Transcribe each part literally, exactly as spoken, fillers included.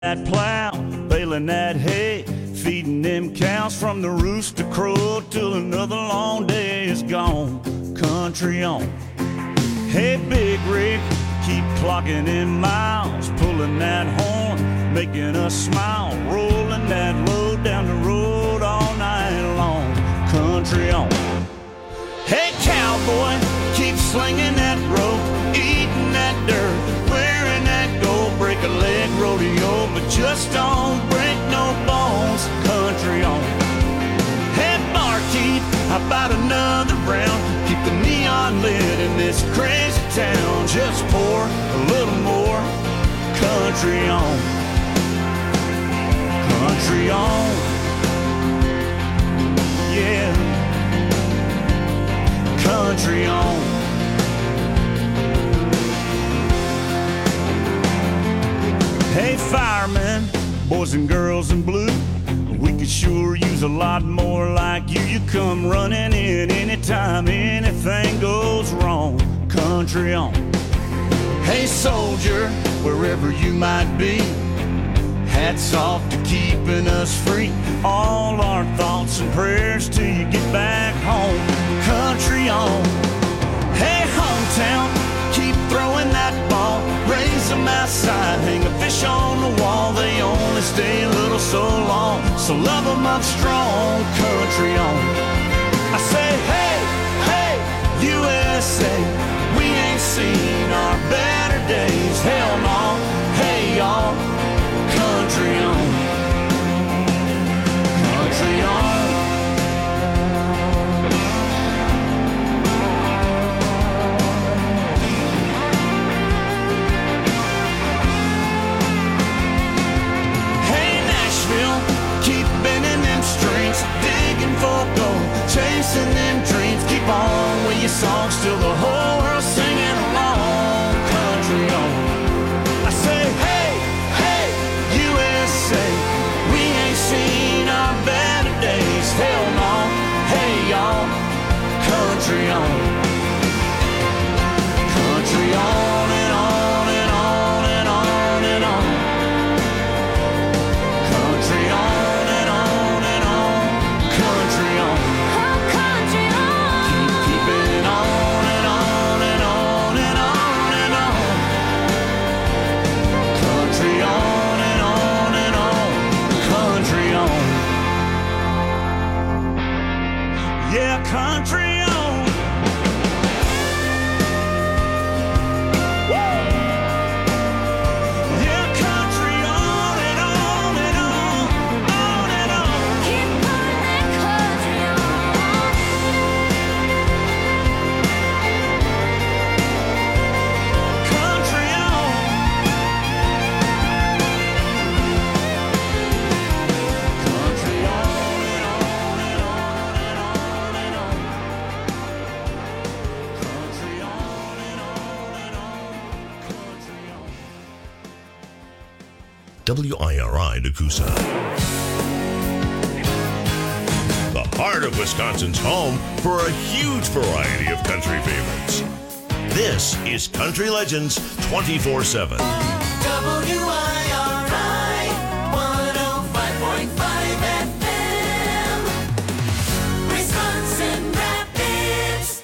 That plow, baling that hay, feeding them cows from the rooster crow till another long day is gone. Country on. Hey, Big Rick, keep clocking in miles, pulling that horn, making us smile, rolling that load down the road all night long. Country on. Hey, cowboy, keep slinging that rope, eating that dirt, wearing that gold, break a leg rodeo, but just don't break no bones. Country on. Hey, barkeep, how about another round? Keep the neon lit in this crazy town. Just pour a little more. Country on. Country on. Yeah. Country on. Hey, firemen, boys and girls in blue, we could sure use a lot more like you. You come running in anytime anything goes wrong. Country on. Hey, soldier, wherever you might be, hats off to keeping us free. All our thoughts and prayers till you get back home. Country on. Hey, hometown, keep throwing that ball, raise them outside, hang a fish on the wall. They only stay a little so long, so love them up strong. Country on. I say, hey, hey, U S A, we ain't seen our better days. Hell no, hey y'all. Country on. Country on. Keep bending them strings, digging for gold, chasing them dreams. Keep on with your songs till the whole world's singing along. Country on. I say, hey, hey, U S A, we ain't seen our better days. Hell no, hey y'all. Country on. Country on and on and on and on and on. Country on. Country on. Woo! Yeah, country on and on and on, on and on. Keep putting that country on. Country on. Country on and on and on and on and on. W I R I Nakusa. The heart of Wisconsin's home for a huge variety of country favorites. This is Country Legends twenty-four seven. W I R I one oh five point five F M, Wisconsin Rapids.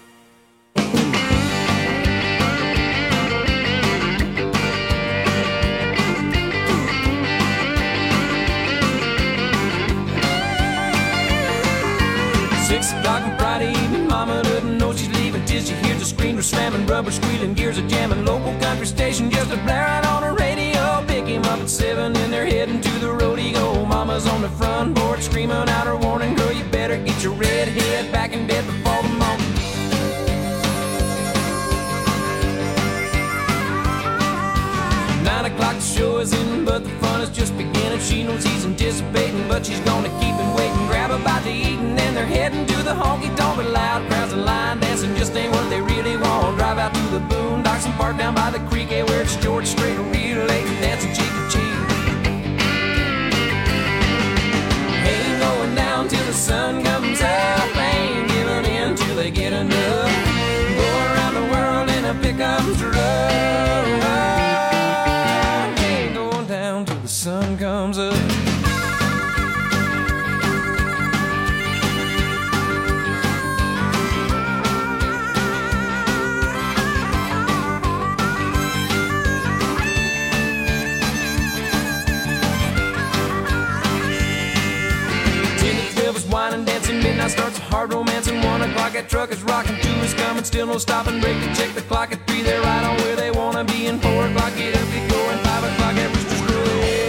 Six o'clock on Friday evening, mama doesn't know she's leaving till she hears the screamers slamming, rubber squealing, gears are jamming, local country station just a blaring on the radio. Pick him up at seven and they're heading to the rodeo. Mama's on the front porch screaming out her warning, girl, you better get your red head back in bed before the morning. Nine o'clock the show is in, but the fun is just beginning. She knows he's anticipating, but she's gonna keep him waiting. Grab a bite to eat and then they're heading to the honky-tonk. But loud crowds and line dancing just ain't what they really want. Drive out to the boondocks and park down by the creek, yeah, where it's George Strait, real late and dancing cheek to cheek. Ain't going down till the sun comes up, ain't giving in till they get enough. Go around the world in a pickup truck. sun comes up. Wine dancing, midnight starts a hard romance, and one o'clock that truck is rocking, two is coming, still no stopping, break to check the clock at three, they're right on where they wanna be, and four o'clock get up, get going, five o'clock at Rooster's Crow.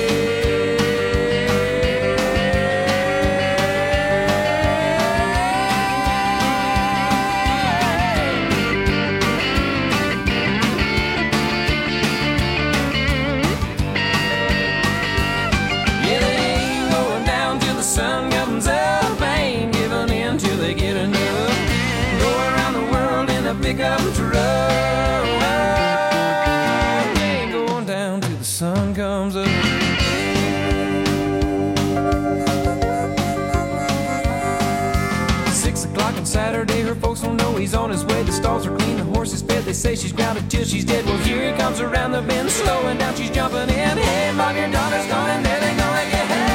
Pickup truck, ain't going down till the sun comes up. Six o'clock on Saturday, her folks don't know he's on his way. The stalls are clean, the horse is fed. They say she's grounded till she's dead. Well, here he comes around the bend, slowing down, she's jumping in. Hey, Bob, your daughter's coming, there they gonna get her.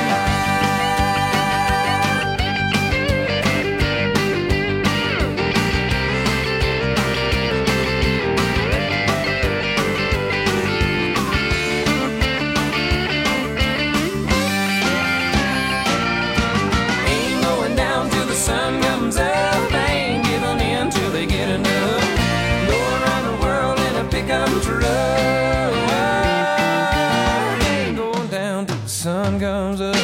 Sun comes up, ain't giving in till they get enough. Go around the world in a pickup truck, ain't going down till the sun comes up.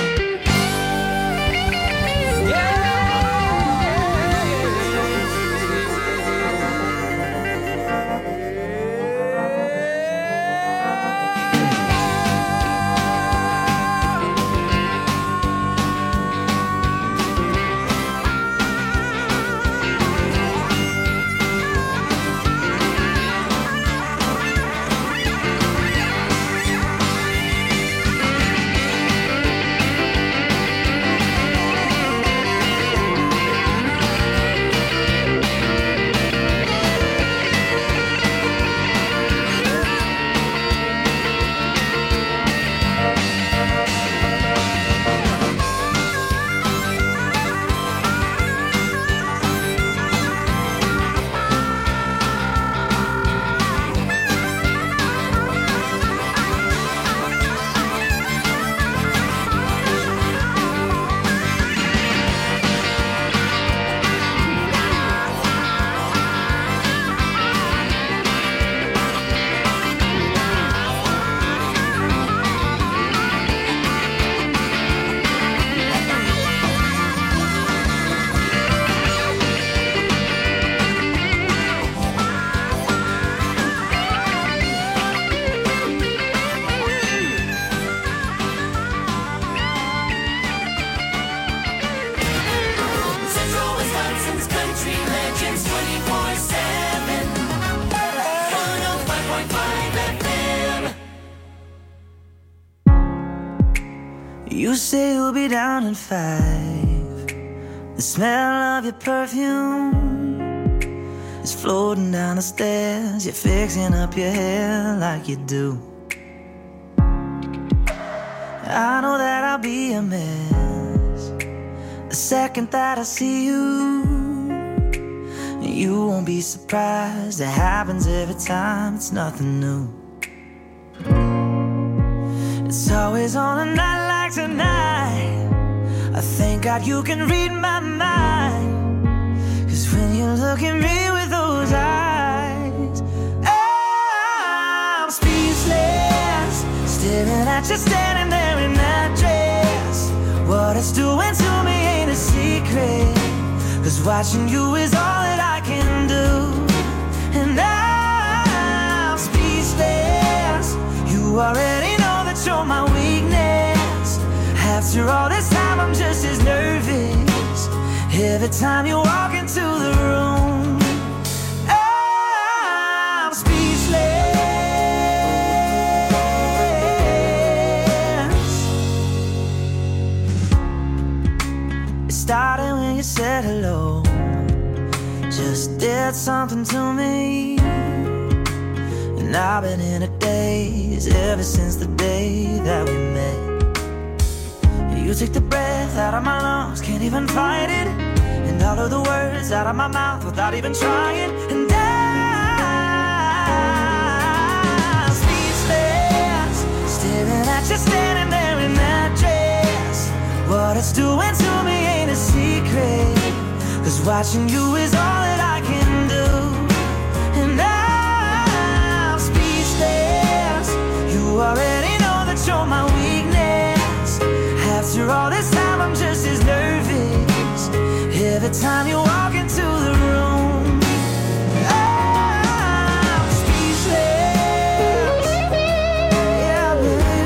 You say you'll be down in five. The smell of your perfume is floating down the stairs. You're fixing up your hair like you do. I know that I'll be a mess the second that I see you. You won't be surprised, it happens every time, it's nothing new. It's always on a night like tonight. I thank God you can read my mind, 'cause when you look at me with those eyes, I'm speechless, staring at you standing there in that dress. What it's doing to me ain't a secret, 'cause watching you is all that I can do. And I'm speechless, you already know that you're my weakness. After all this time I'm just as nervous every time you walk into the room. I'm speechless. It started when you said hello, just did something to me. And I've been in a daze days ever since the day that we met. You took the breath out of my lungs, can't even fight it, and all of the words out of my mouth without even trying. And I'm speechless, staring at you standing there in that dress. What it's doing to me ain't a secret, 'cause watching you is all that I can do. And I'm speechless, you already know that you're my weakness. After all this time I'm just as nervous every time you walk into the room. I'm speechless, yeah baby.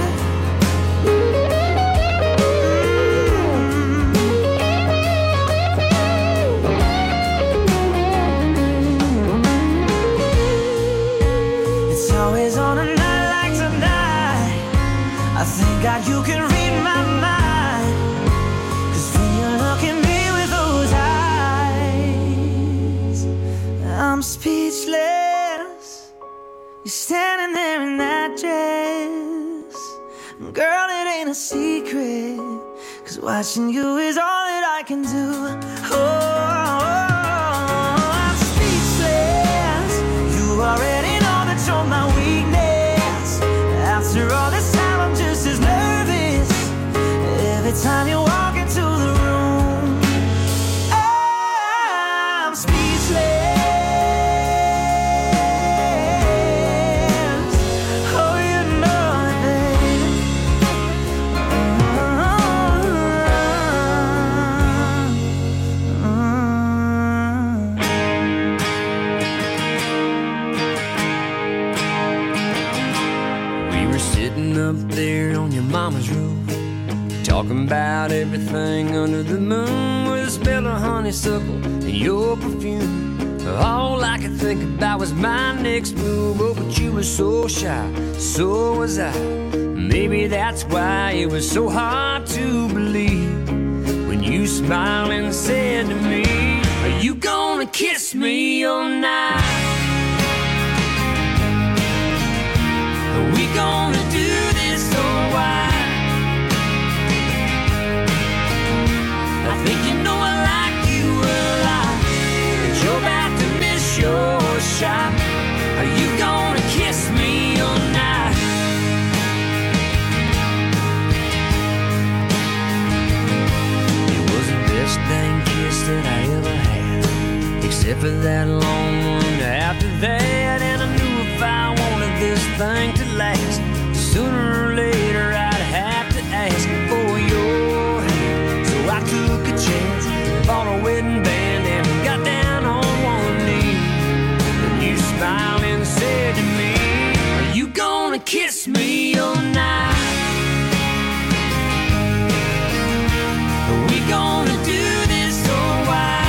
It's always on a night like tonight, I thank God you can read my mind. I'm speechless, you're standing there in that dress. Girl, it ain't a secret, 'cause watching you is all that I can do. Oh, I'm speechless, you already know that you're my weakness. After all this time I'm just as nervous every time you walk into the room. I'm speechless. Up there on your mama's roof, talking about everything under the moon, with a smell of honeysuckle and your perfume. All I could think about was my next move. Oh, but you were so shy, so was I. Maybe that's why it was so hard to believe when you smiled and said to me, are you gonna kiss me all night? Are we gonna do this or why? I think you know I like you a lot, but you're about to miss your shot. Are you gonna kiss me all night? It was the best dang kiss that I ever had, except for that long one after that. And I knew if I wanted this thing to last, sooner or later I'd have to ask for your hand. So I took a chance, bought a wedding band, and got down on one knee. And you smiled and said to me, are you gonna kiss me all night? Are we gonna do this or why?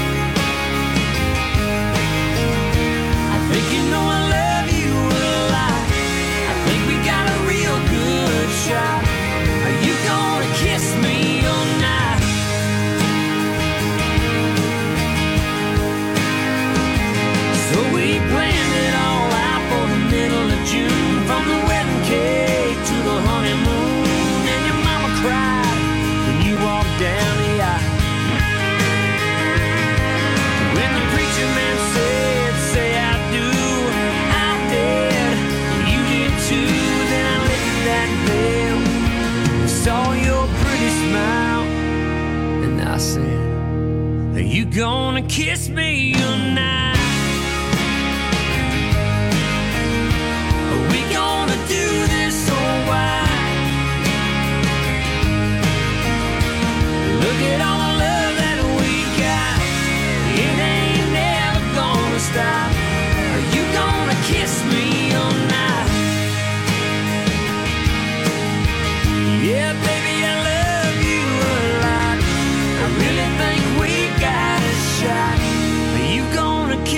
I think you know I love you a lot. I think we got a real good shot. Are you gonna kiss me all night? So we planned it all out for the middle of June, from the wedding cake to the honeymoon. And your mama cried when you walked down the aisle. When the preacher man said, say I do, I did, you did too. Then I lifted that veil, saw your pretty smile, and I said, are you gonna kiss me tonight? Are we gonna do this or why? Look at all the love that we got, it ain't never gonna stop. Are you gonna kiss me all night? Yeah, baby, I love you a lot. I really think we got a shot. Are you gonna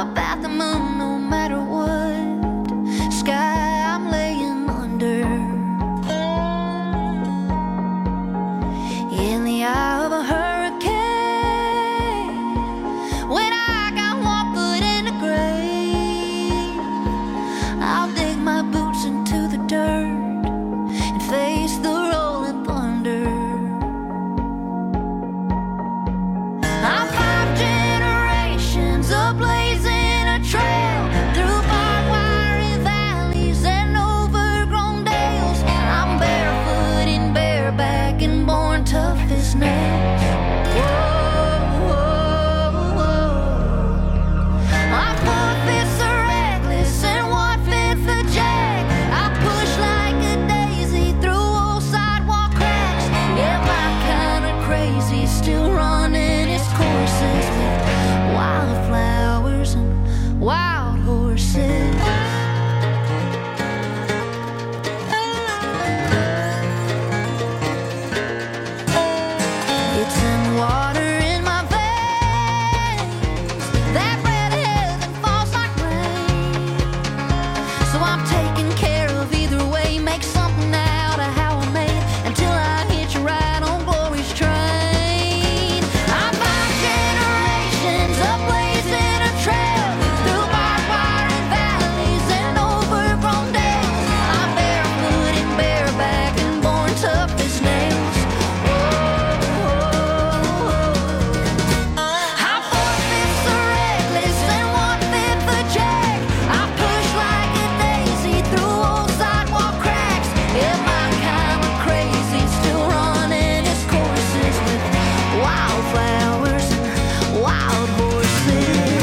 up at the moon no matter what sky I'm laying under. In the eye of a hurricane, when I got one foot in the grave, I'll dig my boots into the dirt and face the rolling thunder. I'm five generations of blazing a trail through barbed wire valleys and overgrown dales. I'm barefoot and bareback and born tough as nails. Whoa, whoa, whoa. My four fifths are reckless and one fifth a jack. I push like a daisy through old sidewalk cracks. Yeah, my kind of crazy still running its courses with wildflowers and wild horses. It's in water in my veins, that red heaven falls like rain. So I'm taking care of either way, make something out of how I made until I hitch a ride on glory's train. I'm five generations of blazing a trail through barbed wire and valleys and overgrown dales. I'm barefoot and bareback and born tough as nails. I'm four fifths a reckless and one fifth a jack. I push like a daisy through old sidewalk cracks. Yeah, my kind of crazy still running its courses with wildflowers and wild horses.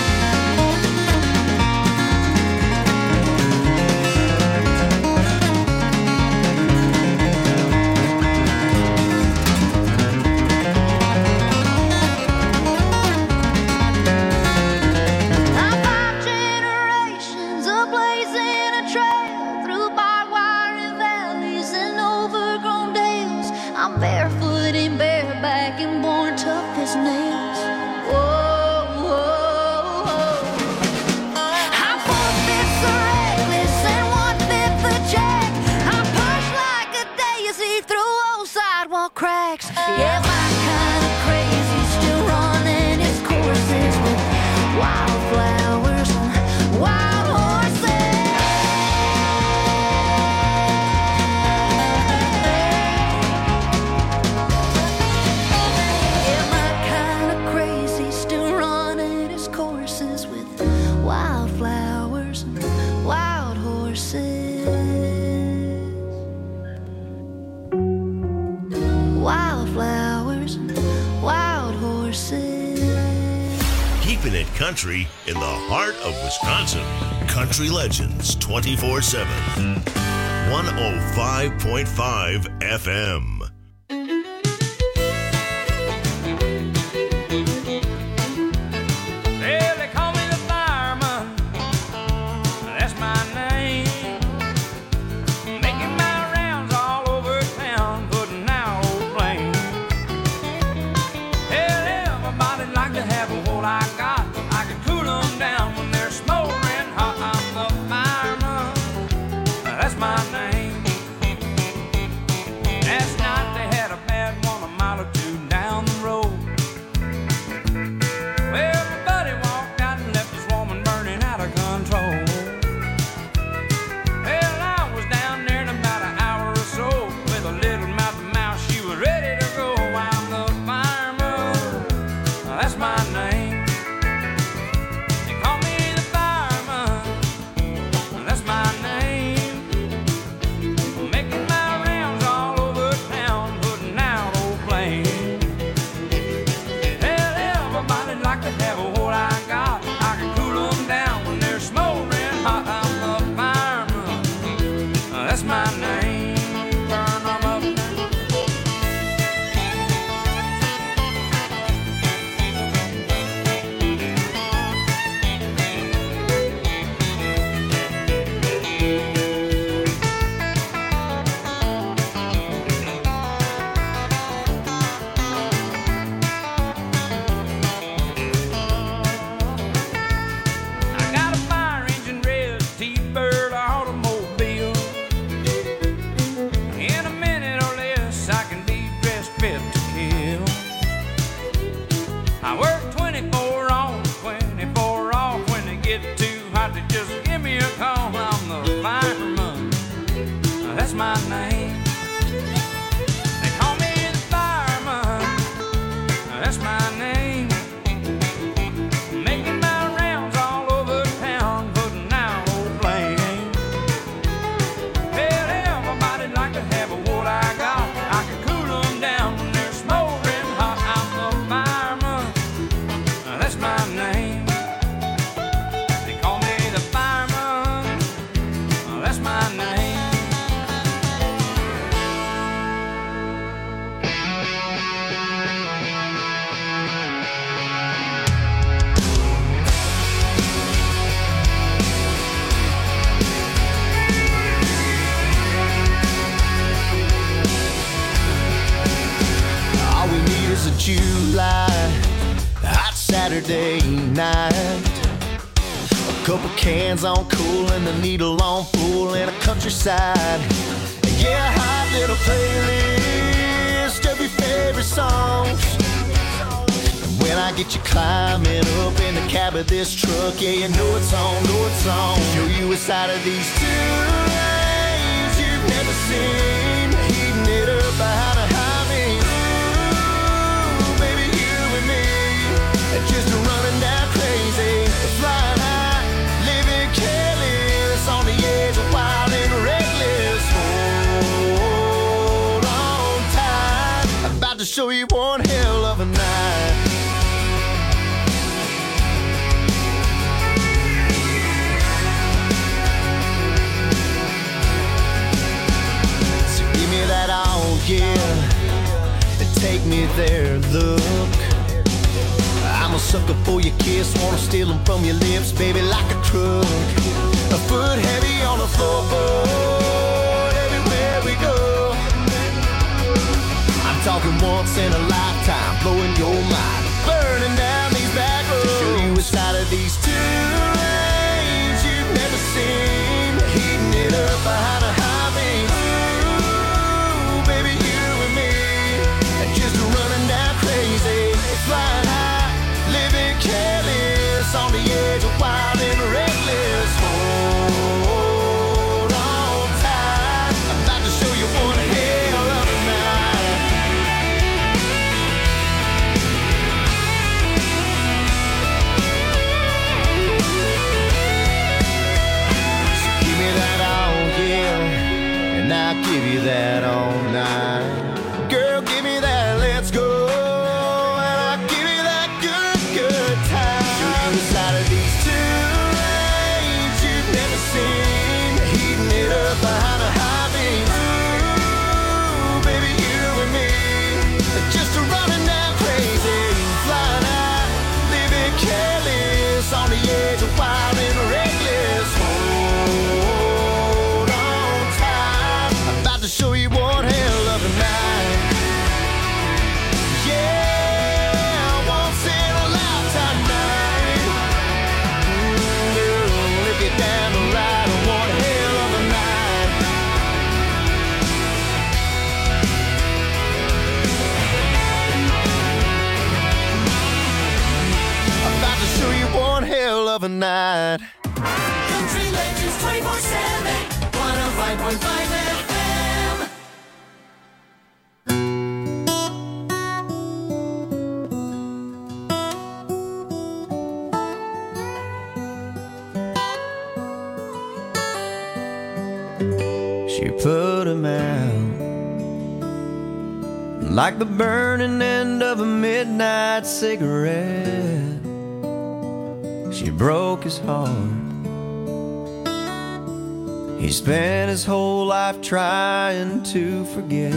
I'm five generations of blazing a trail through barbed wire and valleys and overgrown dales. I'm barefoot and bareback and born tough as nails. Whoa, whoa, whoa. I'm four fifths a reckless and one fifth a jack. I push like a daisy through old sidewalk cracks. Yeah, my kind of crazy still running its courses with wildflowers and wild horses. Yeah, my kind of crazy still running its courses with wildflowers and wild horses. Wildflowers and wild horses. Keeping it country in the heart of Wisconsin. Country Legends twenty-four seven. one oh five point five F M. Well, they call me the fireman. That's my name. Making my rounds all over town, putting out old flames. Hell, everybody like to have what I got. I can cool them down when they're smoldering hot. I'm the fireman. That's my name. That's not gets too hot to just give me a call. I'm the fireman, that's my name. They call me the fireman, that's my name. Making my rounds all over town, putting out old flames. Well, everybody like to have what I got. I can cool them down when they're smoldering hot. I'm the fireman, that's my name. They call me the fireman, that's my name. All we need is a July hot Saturday night. A couple cans on cool and the needle on full in a countryside. Yeah, a hot little playlist of your favorite songs. And when I get you climbing up in the cab of this truck, yeah, you know it's on, know it's on. Show you a side of these two lanes you've never seen. Heating it up behind a highway. Ooh, baby, you and me, just running down crazy, flying high, living careless, on the edge of wild and reckless. Hold on tight, I'm about to show you one hell of a night. So give me that all, yeah, and take me there, look. I'm a sucker for your kiss, wanna steal them from your lips, baby, like a truck. A foot heavy on the floorboard, everywhere we go. I'm talking once in a lifetime, blowing your mind, burning down these back roads. To show you a side of these two lanes you've never seen. Heating it up behind a highway. Ooh, baby, you and me, just running down crazy, flying high, living careless, on the edge of wild and reckless. Hold on tight, I'm about to show you one hell of a night. So give me that all, yeah, and I'll give you that all night. Girl, give me that, let's go. Behind a highway, ooh, baby, you and me, just running down crazy, flying high, living careless, on the edge of wild and reckless. Hold on tight, I'm about to show you one hell of a night. Yeah, once in a lifetime night. Mm, girl, if you're down to ride on one hell of a night. Show you one hell of a night. Country Legends twenty-four seven, one oh five point five F M. She put him out like the burning end of a midnight cigarette. She broke his heart. He spent his whole life trying to forget.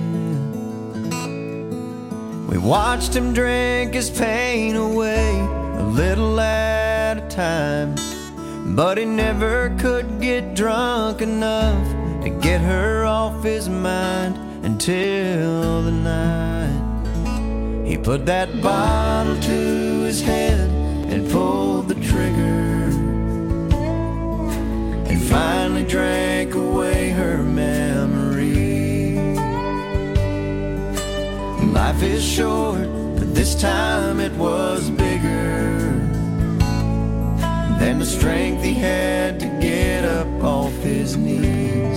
We watched him drink his pain away, a little at a time, but he never could get drunk enough to get her off his mind until the night he put that bottle to his head and pulled the trigger, and finally drank away her memory. Life is short, but this time it was bigger. than the strength he had to get up off his knees.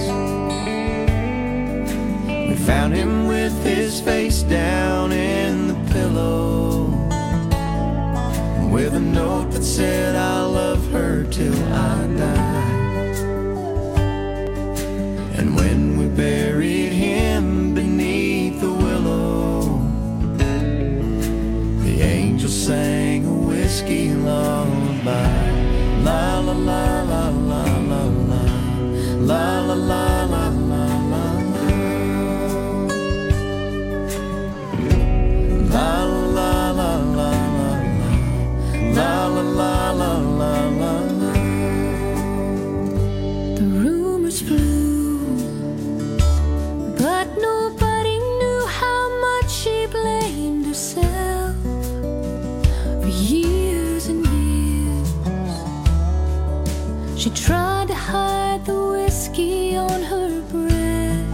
We found him with his face down in the pillow, with a note that said, "I'll love her till I die." And when we buried him beneath the willow, the angel sang a whiskey lullaby. La la la la la la la, la la la la la la, la la la la la, la la la la la la. The rumors flew, but nobody knew how much she blamed herself for years and years. She tried to hide the whiskey on her breath.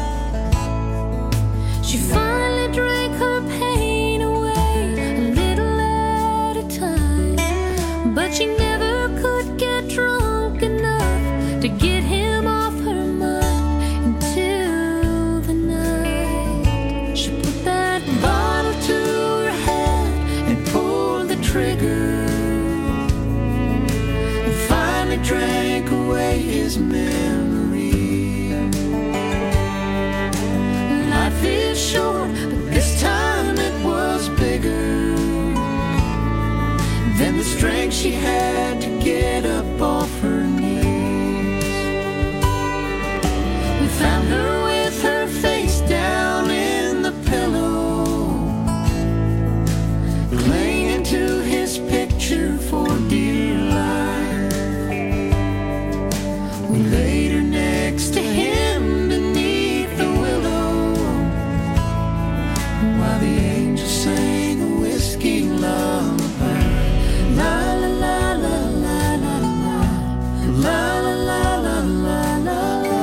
She finally drank her pain away a little at a time, but she never could get drunk enough to get him off her mind until the night she put that bottle to her head And pulled the trigger, and finally drank away his memory. Life is short, but this time it was bigger than the strength she had to get up off her knees. We found her with her face down in the pillow, clinging to his picture for dear life. We laid her next to him beneath the willow, while the angel sang a whiskey lullaby. La la la la la la la, la la la la la la la.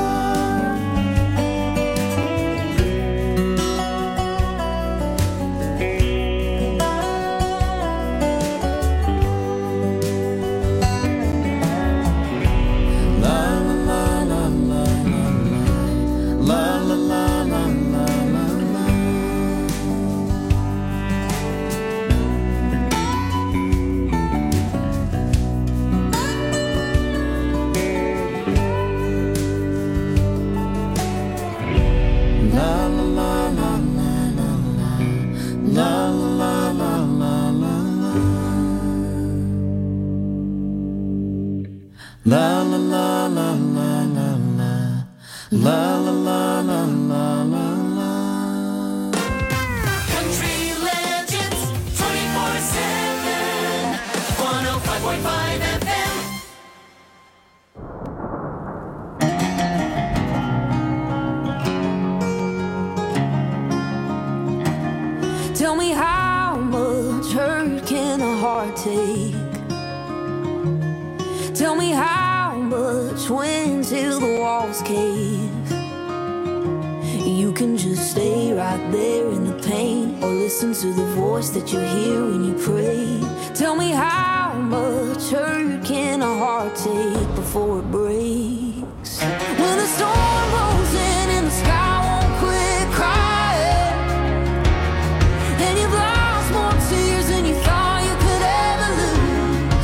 La la la la la la, la la la la la la la. La la la la la la la, la la la la la la. La la la la la la la, la la la la la la la. Country Legends twenty-four seven, one oh five point five F M. Tell me, how much hurt can a heart take? Tell me, how much when till the walls cave? You can just stay right there in the pain, or listen to the voice that you hear when you pray. Tell me, how much hurt can a heart take before it breaks? When the storm rolls in and the sky won't quit crying, and you've lost more tears than you thought you could ever lose.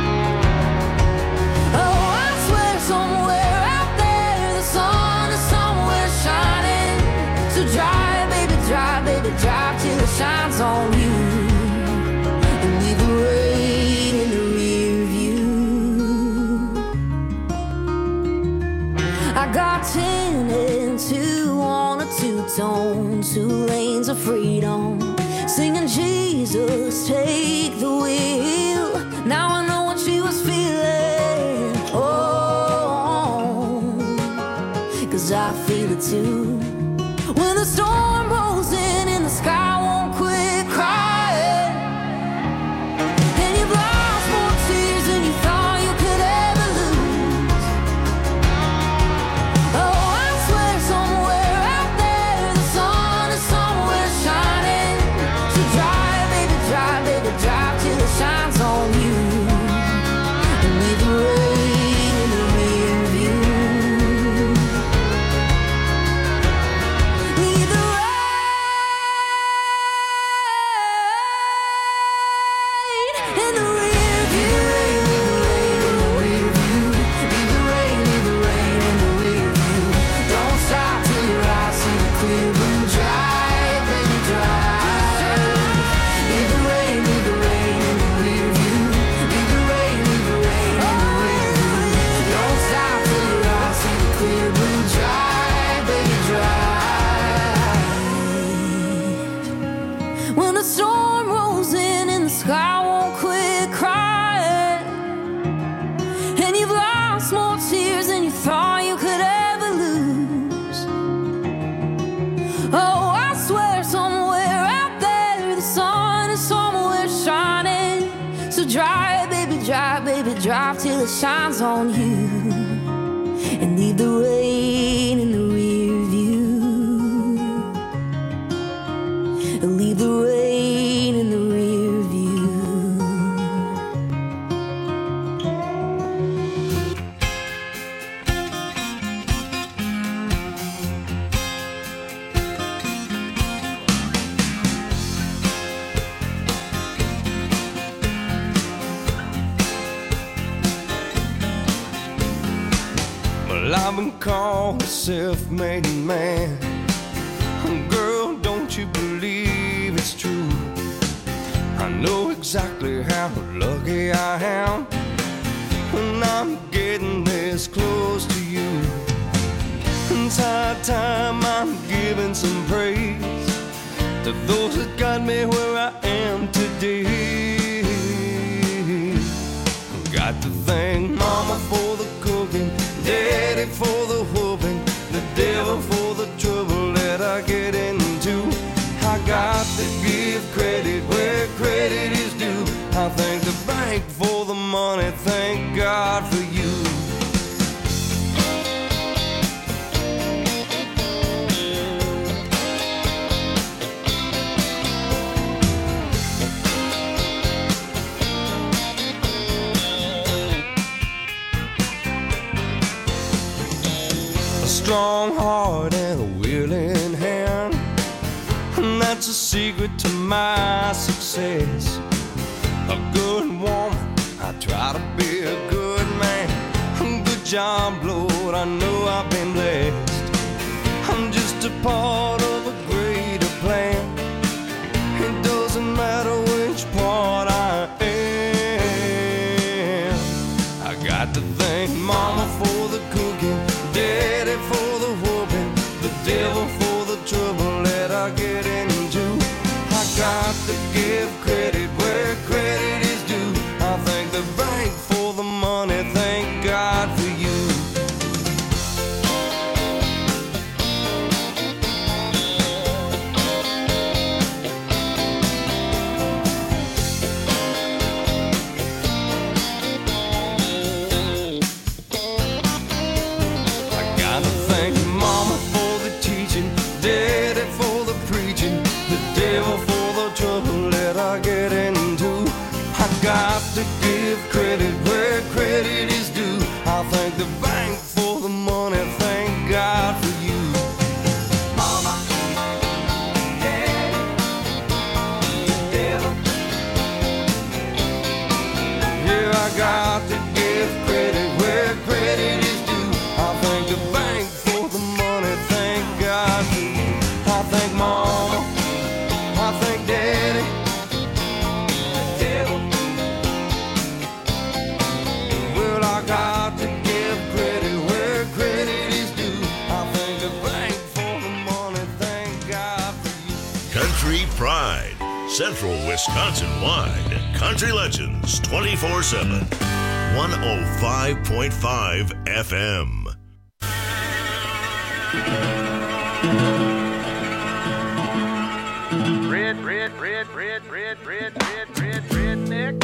Oh, I swear somewhere out there the sun is somewhere shining. So drive, baby, drive, baby, drive till it shines on you, and leave the rain in the rear view. I got ten and two on a two-tone, two lanes of freedom, singing Jesus, take the wheel. Now I know what she was feeling. Oh, 'cause I feel it too. When the storm rolls in and the sky won't quit crying, and you've lost more tears than you thought you could ever lose. Oh, I swear somewhere out there the sun is somewhere shining. So drive, baby, drive, baby, drive till it shines on you, baby, drive till it shines on you, and leave the rain in the rear view. Leave the rain in the rear view. Well, I've been called a self-made man. Girl, don't you believe it's true? I know exactly how lucky I am when I'm getting this close to you. It's high time I'm giving some praise to those that got me where I am today. Got to thank Mama for the cooking, Daddy for the whooping, the devil for the trouble that I get into. I got to give credit where credit is due. I thank the bank for the money, thank God for you. A strong heart and a willing hand, and that's a secret to my success. A good woman, I try to be a good man. Good job, Lord, I know I've been blessed. I'm just a part of a greater plan. It doesn't matter which part I am. I got to thank Mama for the cooking, Daddy for the whooping, the devil for the trouble that I get into. I got to give credit where credit is due. I thank the bank for the money, thank God for you. Got to give credit where credit is due. I thank the bank for the money, thank God for you. Mama, Daddy, the devil. Yeah, I got to give credit where credit is due. I thank the bank for the money, thank God for you. I thank Mama, I thank Daddy. Got to give credit where credit is due. I thank the bank for the money, thank God for you. Country Pride, Central Wisconsin wide. Country Legends twenty-four seven. one oh five point five F M. Red, red, red, red, red, red, red, red, redneck.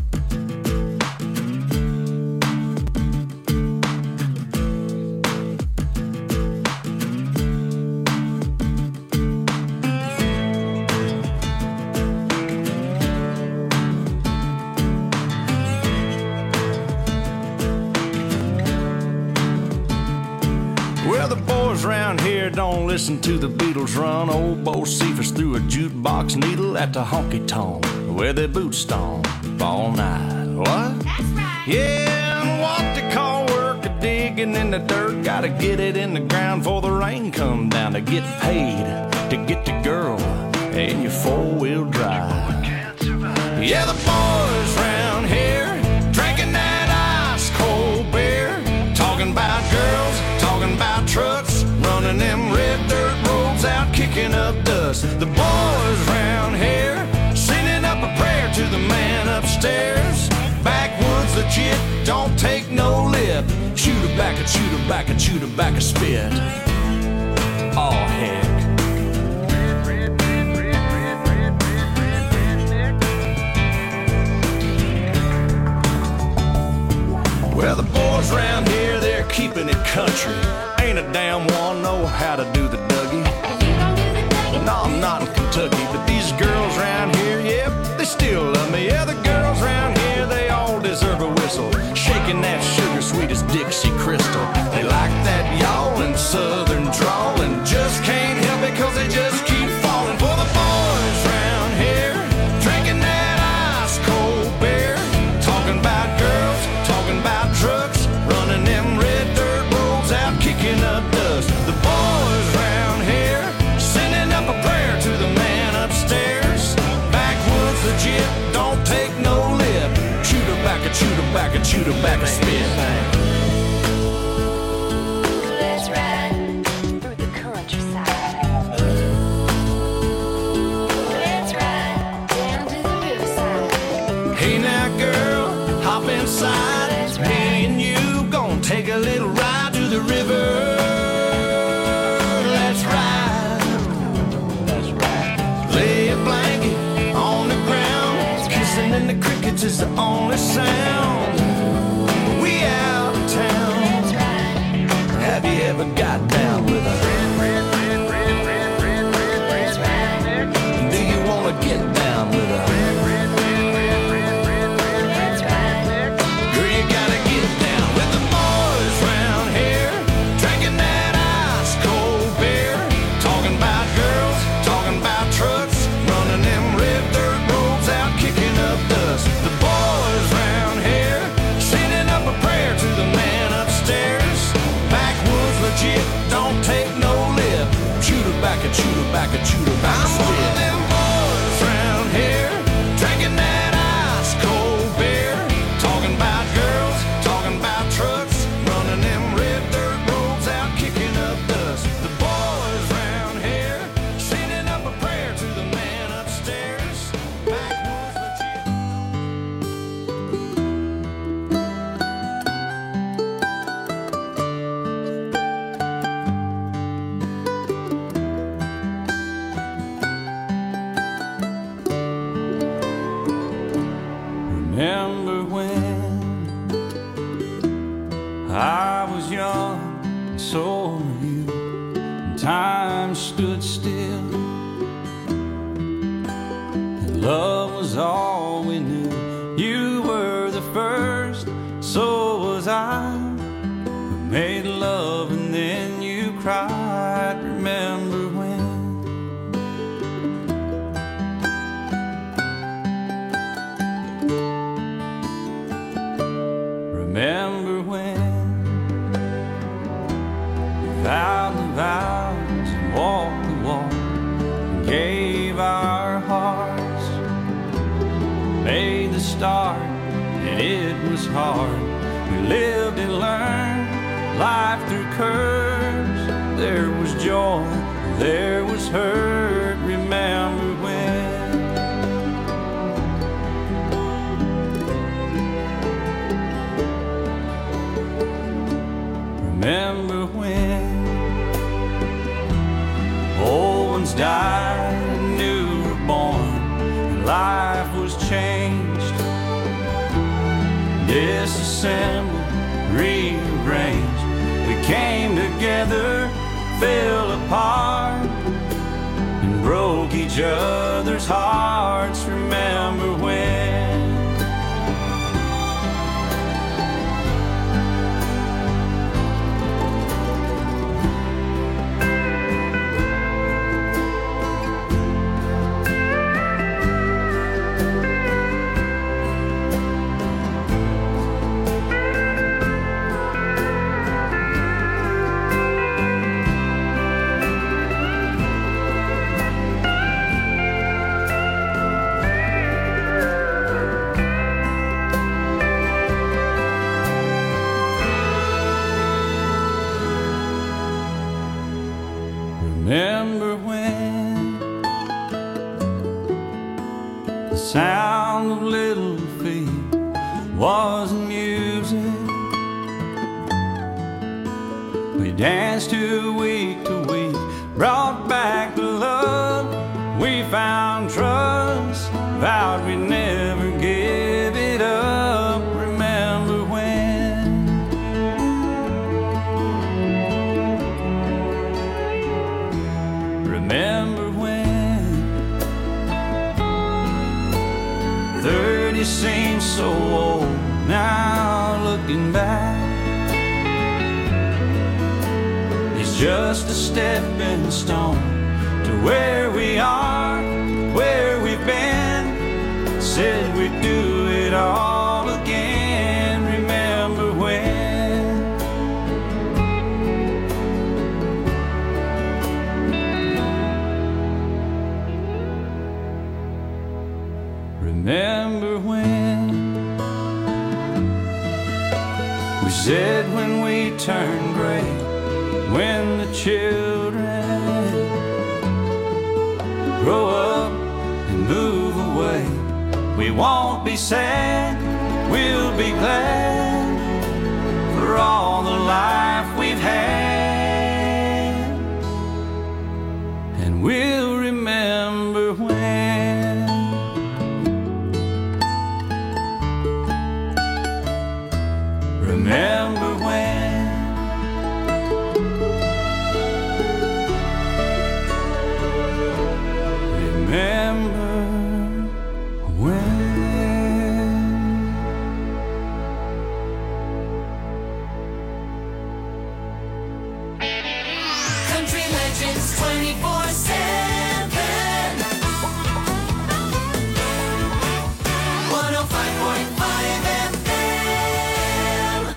Well, the boys round here don't listen to the Beatles run. Old Bo Cephas threw a jukebox needle at the honky-tonk where their boots stomp all night. What? That's right. Yeah, and what they call work a digging in the dirt. Gotta get it in the ground before the rain come down to get paid, to get the girl in your four-wheel drive. Yeah, the boys round here drinking that ice-cold beer, talking about girls, talking about trucks, running them red dirt roads out, kicking up dust. The boys round here sending up a prayer to the man upstairs. Backwoods legit, don't take no lip. Shoot her back and shoot her back and shoot her back a spit. Oh heck. Now the boys around here, they're keeping it country. Ain't a damn one know how to do the Dougie. No, I'm not in Kentucky, but these girls around here, yep, they still love me. Yeah, the girls around here, they all deserve a whistle. Shaking that sugar sweet as Dixie Crystal. They like that yawling southern drawl and just can't help it cause they just keep falling for the boys around here. Drinking that ice cold beer. Talking about girls, talking about trucks. Running them red dirt roads out, kicking up dust. The boys around here sending up a prayer to the man upstairs. Backwoods legit, don't take no lip. Chew tobacco, chew tobacco, chew tobacco, spit. Let's ride through the countryside. Let's ride down to the riverside. Hey now girl, hop inside. Me and you gon' take a little ride to the river. Let's ride. Let's ride. Lay a blanket on the ground. Kissing in the crickets is the only sound. We out of town. Have you ever got down with a Do you wanna get down with a Girl, you gotta get down with the boys round here. Drinking that ice cold beer. Talking about girls, talking about trucks. Running them red dirt roads out, kicking up dust. The boys round here sending up a prayer to the man upstairs. Backwoods legit, don't take no lip. Chew tobacco, chew tobacco, chew tobacco, spit. I'm one of them boys round here. Drinking that ice cold beer. Talking about girls, talking about trucks. Running them red dirt roads out, kicking up dust. The boys round here sending up a prayer to the man upstairs. Backwoods legit. Remember when I was young and so were you, and time stood still, and love was all we knew. You were the first, so was I. We made love and then you cried. Remember when Remember when we vowed the vows and walked the walk and gave our hearts, made the start and it was hard. We lived and learned life through curves. There was joy, there was hurt. Remember when Remember when old ones died and new were born, and life was changed, disassembled, rearranged. We came together, fell apart, and broke each other's hearts. Remember when Remember when the sound of little feet wasn't music? We danced to week to week, brought back the love. We found trust, vowed we'd never give it up. Remember when looking back is just a stepping stone to where we are, where we've been. Said we'd do it all again. Remember when? Remember when? We said when we turn gray, when the children grow up and move away, we won't be sad, we'll be glad for all the life we've had. And we'll remember when. Remember when. Remember when. Country Legends twenty-four seven. one oh five point five F M.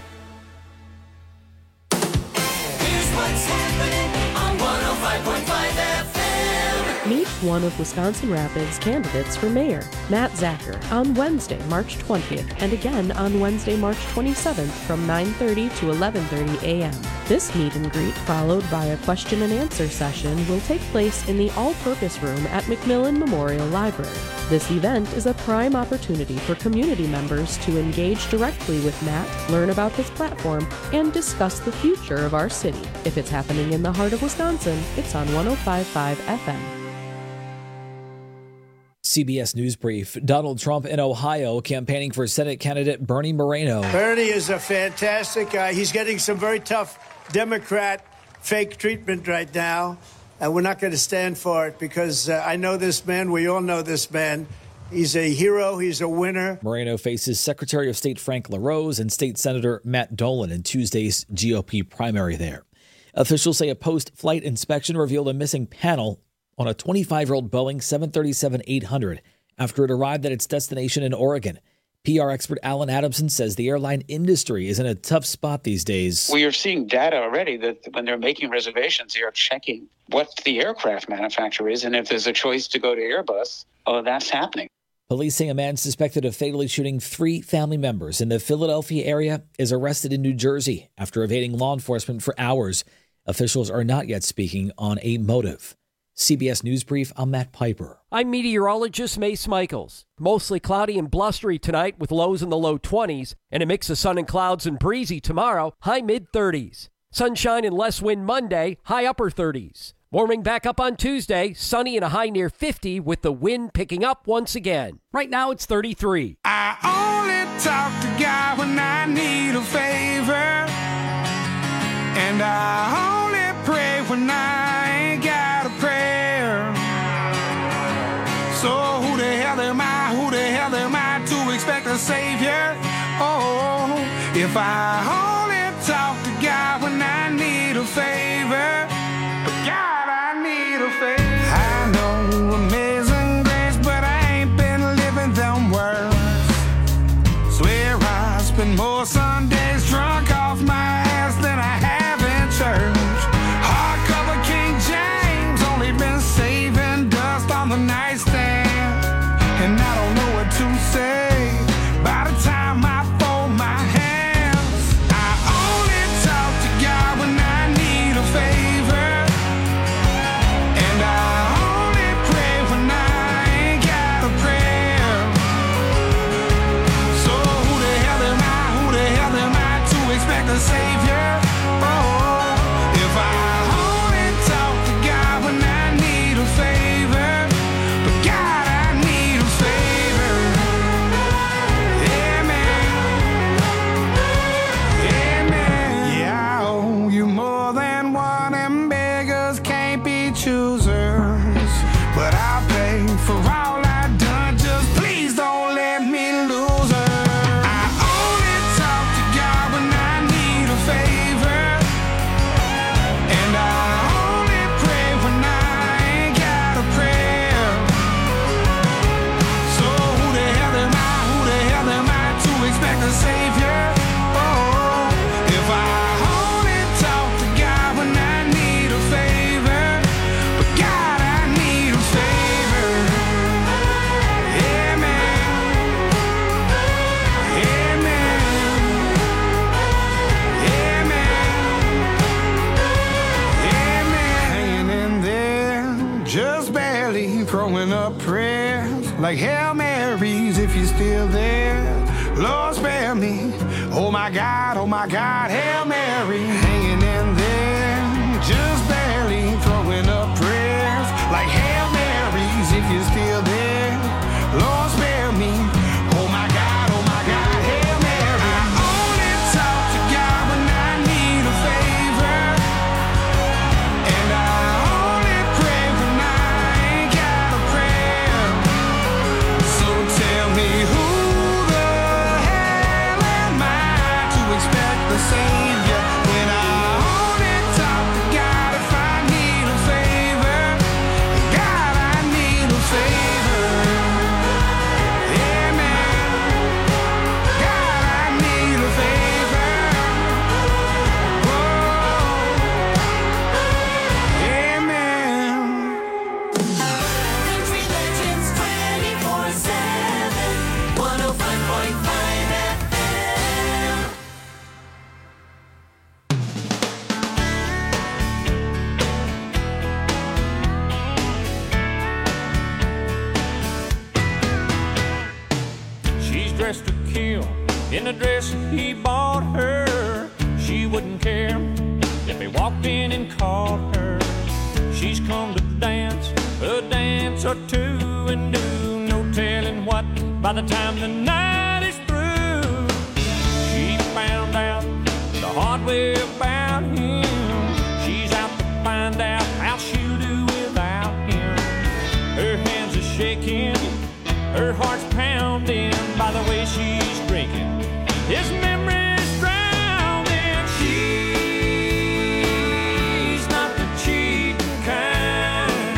Here's what's happening on one oh five point five F M. Meet one of Wisconsin Rapids' candidates for mayor, Matt Zacher, on Wednesday, March twentieth, and again on Wednesday, March twenty-seventh from nine thirty to eleven thirty a.m. This meet and greet, followed by a question and answer session, will take place in the all-purpose room at McMillan Memorial Library. This event is a prime opportunity for community members to engage directly with Matt, learn about his platform, and discuss the future of our city. If it's happening in the heart of Wisconsin, it's on one oh five point five F M. C B S News Brief. Donald Trump in Ohio campaigning for Senate candidate Bernie Moreno. Bernie is a fantastic guy. He's getting some very tough Democrat fake treatment right now, and we're not going to stand for it because uh, I know this man. We all know this man. He's a hero. He's a winner. Moreno faces Secretary of State Frank LaRose and State Senator Matt Dolan in Tuesday's G O P primary there. Officials say a post-flight inspection revealed a missing panel on a twenty-five-year-old Boeing seven thirty-seven eight hundred after it arrived at its destination in Oregon. P R expert Alan Adamson says the airline industry is in a tough spot these days. We are seeing data already that when they're making reservations, they are checking what the aircraft manufacturer is, and if there's a choice to go to Airbus, oh, that's happening. Police say a man suspected of fatally shooting three family members in the Philadelphia area is arrested in New Jersey after evading law enforcement for hours. Officials are not yet speaking on a motive. C B S News Brief, I'm Matt Piper. I'm meteorologist Mace Michaels. Mostly cloudy and blustery tonight with lows in the low twenties and a mix of sun and clouds and breezy tomorrow, high mid-thirties. Sunshine and less wind Monday, high upper thirties. Warming back up on Tuesday, sunny and a high near fifty with the wind picking up once again. Right now it's thirty-three. I only talk to God when I need a favor, and I only pray when I ain't got a prayer. So who the hell am I, who the hell am I to expect a savior? Oh, if I only talk to God when I need a favor, but God, I need a favor. I know amazing grace, but I ain't been living them words. Swear I spend more Sundays drunk off my ass than I have in church. Hardcover King James, only been saving dust on the nightstand, and I don't know what to say by the time I fold my hands. I only talk to God when I need a favor. up prayers like Hail Marys if you're still there. Lord, spare me. Oh my God, oh my God, Hail Mary. Hanging in there, just barely throwing up prayers like Hail Marys if you're still there. Lord, spare me. Oh my God, oh my God, Hail Mary. I only talk to God when I need a favor, and I only pray when I ain't got a prayer. So tell me who the hell am I to expect the Savior when I only talk to God if I need a favor? God, I need a favor. Country Legends twenty-four seven, one oh five point five F M. She's dressed to kill in the dress he bought her. She wouldn't care if he walked in and called her. She's come to dance a dance or two and do no telling what by the time the night is through. She found out the hard way about him. She's out to find out how she'll do without him. Her hands are shaking, her heart's pounding by the way she's drinking. His memory's drowning. She's not the cheating kind.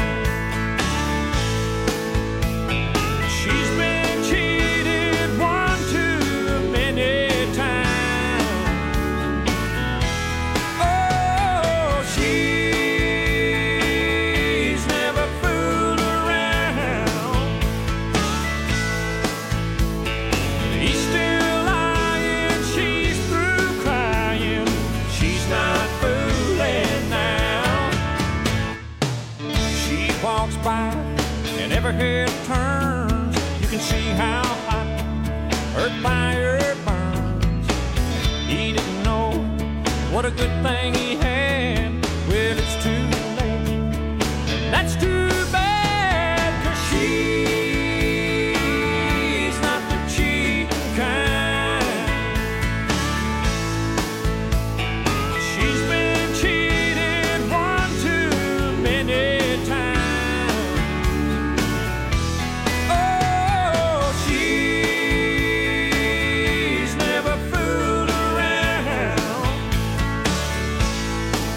She's been cheated one too many times. Oh, she's never fooled around. He's still lying, she's through crying. She's not fooling now. She walks by and every head turns. You can see how hot her fire burns. He didn't know what a good thing he had. Well, it's too late. That's too bad, 'cause she's not the cheating kind. She's been cheated one too many times. Oh, she's never fooled around.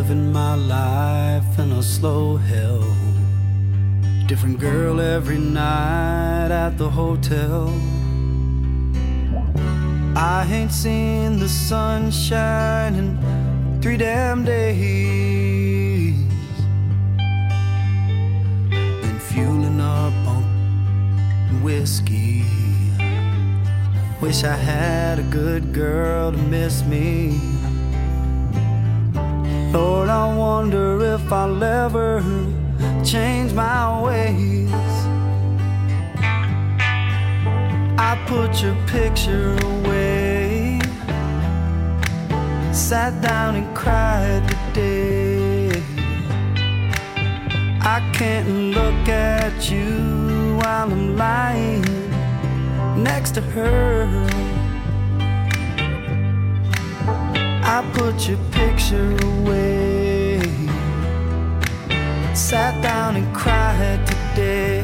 living my life in a slow hell. Different girl every night at the hotel. I ain't seen the sunshine in three damn days. Been fueling up on whiskey. Wish I had a good girl to miss me. Lord, I wonder if I'll ever change my ways. I put your picture away, sat down and cried today. I can't look at you while I'm lying next to her. I put your picture away, sat down and cried today.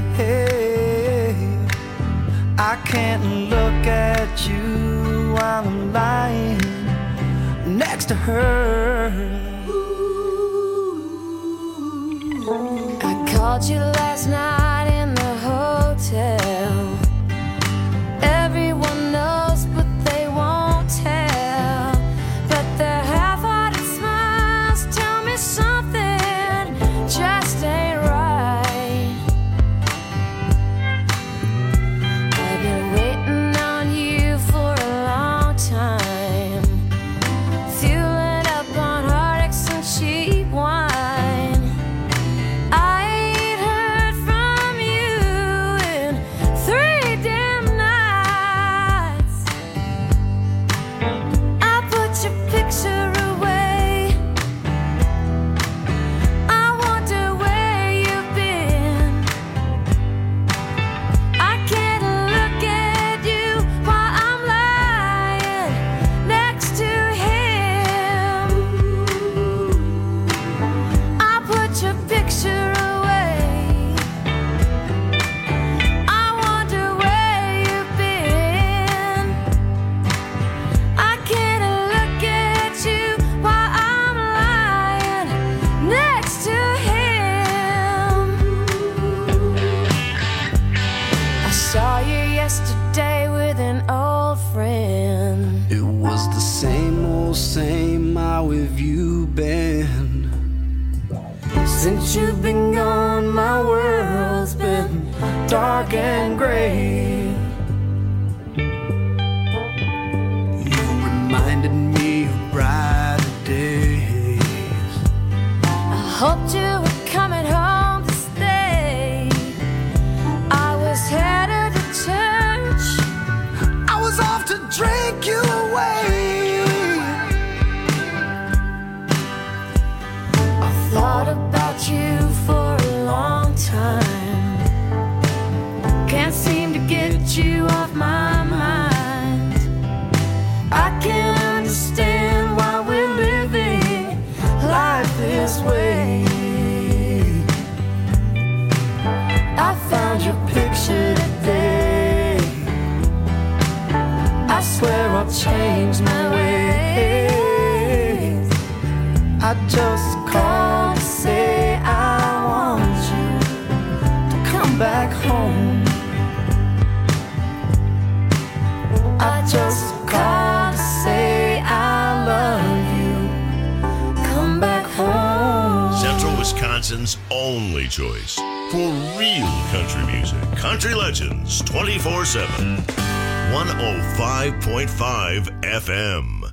I can't look at you while I'm lying next to her. I called you last night in the hotel. Everyone knows, but they won't tell. But their half-hearted smiles tell me something just ain't right. I've been waiting on you for a long time, fueling up on heartaches and cheap wine. I ain't heard from you in three damn nights. I put your picture away. I wonder where you've been. I can't look at you while I'm lying next to him. I put your picture away. I wonder where you've been. I can't look at you while I'm lying next to him. I saw you yesterday with an old friend. It was the same old same. How have you been? Since you've been gone, my world's been dark and gray. You reminded me of brighter days. I hoped you were coming home to stay. I was headed to church. I was off to drink you away. I thought about you for a long time. Can't seem to get you off my mind. I can't understand why we're living life this way. I found your picture today. I swear I'll change my ways. I just called to say I want you to come back home. I just called to say I love you. Come back home. Central Wisconsin's only choice for real country music. Country Legends twenty-four seven. one oh five point five F M.